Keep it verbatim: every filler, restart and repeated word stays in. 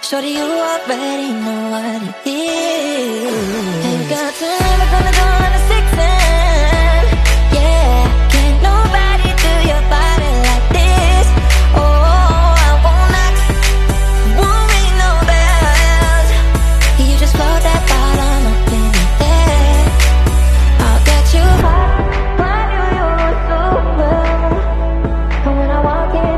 Shorty, you already know what it is. Ain't got to never gonna go